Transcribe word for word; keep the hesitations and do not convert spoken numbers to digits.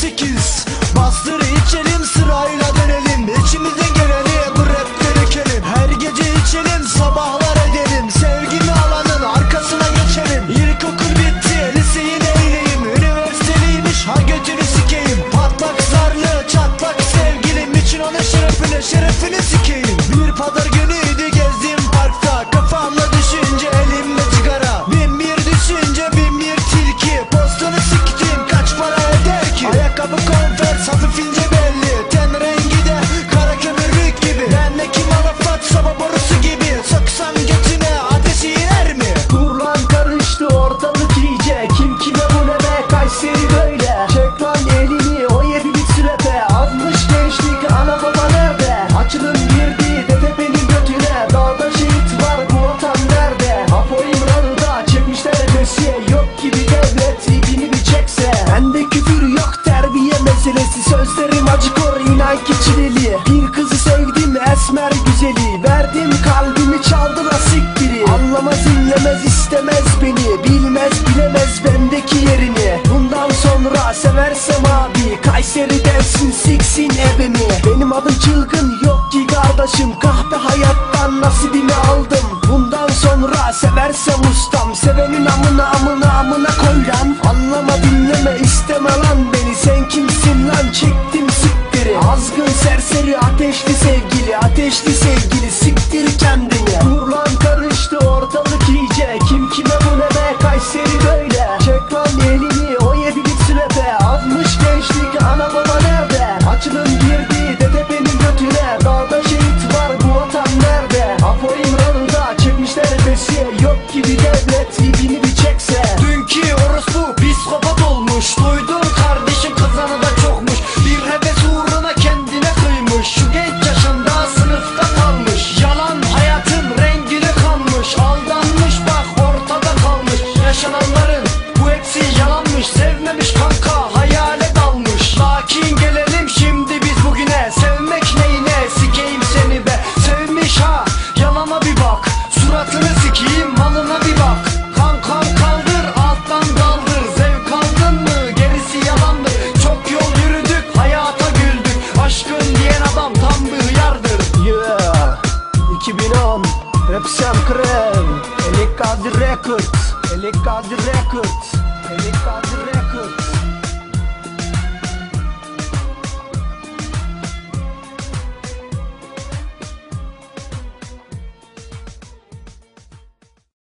sekiz. Bastır içelim, sırayla dönelim. İçimizden geleni bu rapte dökelim. Her gece içelim, sabahlar edelim. Sevgimi alanın arkasına geçelim. İlkokul bitti, liseyi neyleyim. Üniversiteliymiş, ha götünü sikeyim. Patlak zarlı, çatlak sevgilim için onun şerefine, şerefini sikeyim. Bir pazar günüydü, gezdiğim parkta. Kafamla düşünce elimde sigara. Bin bir düşünce bin bir tilki. Postunu siktim, kaç para eder ki? Ayakkabı Converse, hafif ince belli. Ten rengi de kara kömürlük gibi. Bendeki malafat soba borusu gibi. Soksam götüne ateşi iner mi? Kurlan karıştı ortalık iyice. Kim kime bu ne be, Kayseri böyle. Çek lan elini, o yedilik sürete. Azmış gençlik, ana baba nerede? Açılım girdi, dede benim götüne. Dağda şehit var, bu vatan nerede? Apo İmran'da çekmişler dösiye. Yok gibi devlet, ipini bir çekse. Bende küfür yok, terbiye meselesi. Sözlerim acıkor, inan ki çileli. Bir kızı sevdim, esmer güzeli. Verdim kalbimi, çaldı da siktiri. Anlamaz inlemez, istemez beni. Bilmez bilemez bendeki yerini. Bundan sonra seversem abi, Kayseri dersin, siksin ebemi. Benim adım çılgın, yok ki kardeşim. Kahpe hayattan nasibimi aldım. Bundan sonra seversem ustam. Sevenin amına amına amına koy lan. Anlama dinleme, isteme lan beni. Sen kimsin lan, çektim siktiri. Azgın serseri, ateşli sevgili. Ateşli sevgili, siktir kendini. Kurlan karıştı ortalık iyice. Kim kime bu ne be, Kayseri böyle. Çek lan elini, o yedilik sürete. Azmış gençlik, ana baba nerede? Açılım girdi, dede benim götüne. Dağda şehit var, bu vatan nerede? Apo İmran'da çekmişler besiye. Yok gibi devlet, ipini bir çekse. Dünkü orospu psikopat olmuş. Duydum kardeşim, kazanı da çokmuş. Bir heves uğruna kendine kıymış. Şu genç yaşında sınıfta kalmış. Yalan hayatın rengine kanmış. Aldanmış bak, ortada kalmış. Yaşananların bu hepsi yalanmış. Sevmemiş kanka, hayale dalmış. Lakin gelelim şimdi biz bugüne. Sevmek neyine, sikeyim seni be. Sevmiş ha, yalana bir bak. Suratını sikeyim, malına bir bak. Kankam kaldır, alttan daldır. Zevk aldın mı, gerisi yalandır. Çok yol yürüdük, hayata güldük. Aşkın diyen adam tam bir hıyardır. Yeah, iki bin on Rap Sam Krem, Elik Kadir Records, Elik Kadir Records, Elik Kadir Records.